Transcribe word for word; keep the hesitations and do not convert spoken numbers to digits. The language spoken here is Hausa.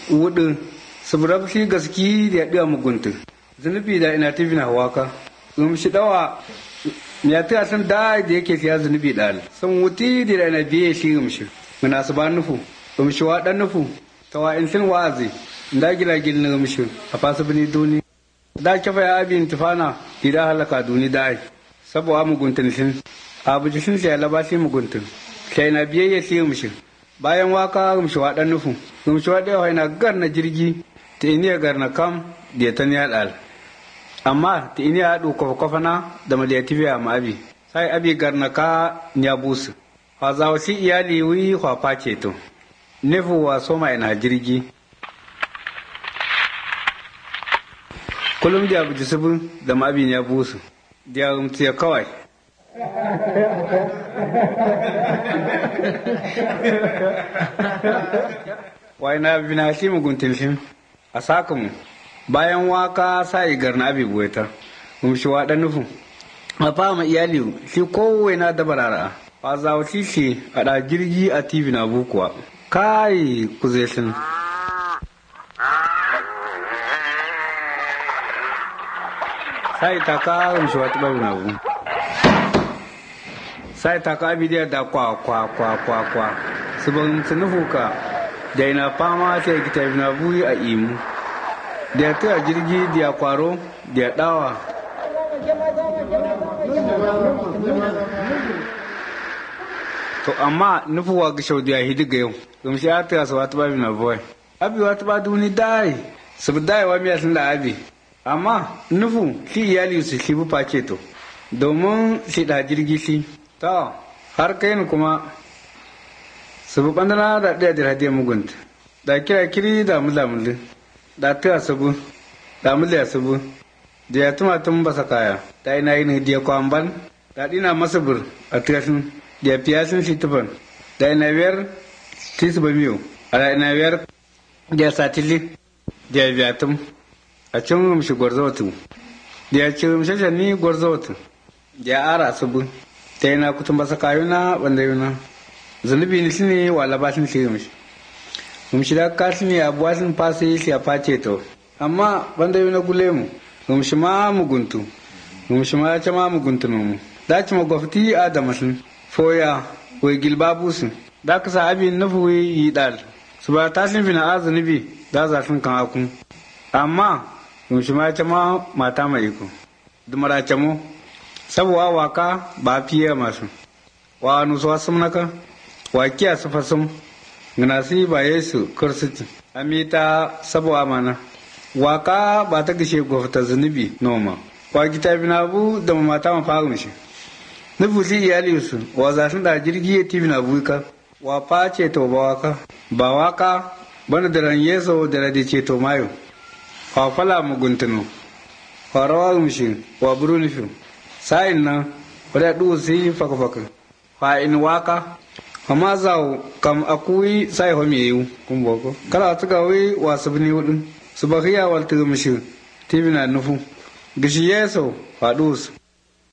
wudu saboda shi gaski da ya mugunta zunubi da ina tafi na hawaka um shi dawa ya ta san da da yake siya zunubi dal san wuti da ina biye shi um shi muna su ba nufu um shi wa dan nufu tawa in sin wazi da gila gilin um shi a fasu bini duni da kafa ya abin tufana idan halaka duni dai saboda muguntun sin abu jisin sai labasi muguntun sai na biye ya shi um shi bayan waka um shi wa dan nufu um shi wa da wai na gar na jirgi ta iniya gar na kam da ta niya dal amma ta iniya hadu kofa kofa na da maliyati a abi sai abi gar na ka niya busu fa za wasi iyali wi kwa face to nefu wa soma ina jirgi kullum da abu jisubu da mabi niya busu da umtiya kawai wai na bina shi muguntin shi a sakamu bayan waka sai garna abi buwaita mun shi wada nufin a fama iyali shi kowai na da barara fa zawo shi shi a da jirgi a tv na bukuwa kai ku zai shin sai ta ka mun shi wata babu na bu sai ta ka abi da kwa kwa kwa kwa kwa subhan sunufuka da ina fama sai kita na buyi a imu da ta jirgi da kwaro da dawa to amma nufuwa ga shaudiya hidiga yau kuma shi ta yasa wata babi na boy abi wata ba duni dai su dai wa miya sun da abi amma nufu shi iyali su shi bu face to domin shi da jirgi shi ta har kai ni kuma su bu bandana da daya da hadiya mugunta da kira kiri da mulamulin da ta sabu da mulya sabu da ya tuma tun basa kaya da ina yin diya kwamban da dina masabur a tiyasin da fiyasin shi tufan da ina biyar tisu ba miyo a da ina biyar da satili da biyatum a cin rumshi gwarzautu da ya ci rumshi shani gwarzautu da ya ara sabu da ina kutun basa kayuna wanda yuna zunubi ne shi ne wa labasin shi rumshi rumshi da kasu ne abuwa sun fasa yi shi a face to amma banda yuna gule mu rumshi ma muguntu rumshi ma ce ma muguntu mu da ci ma gwafti a da masun foya wai gilbabu sun da ka sa abin nufu yi dal su ba ta sun fi na azunubi da za sun kan akun amma rumshi ma ce ma mata mai iko dumara ce mu sabuwa waka ba fiye masu wa nusuwa sun naka wa kiya su fasum ganasi ba yesu kursiti amita sabuwa mana waka ba ta gishe gwafta zunubi noma wa gita binabu da mata ma fagun shi nufu shi iyali su wa za sun da jirgi ya tibi na buka wa fa ce to ba waka ba waka bana da ran yeso da rade ce to mayo wa fala muguntunu wa rawa mushi wa burunifi sa'in nan wadda du sai faka faka fa in waka amma zawo kam akui sai ho miyu kun boko kala tuka wi wasu bini wudun subahiya wal tumishi tibina nufu gishi yeso fadus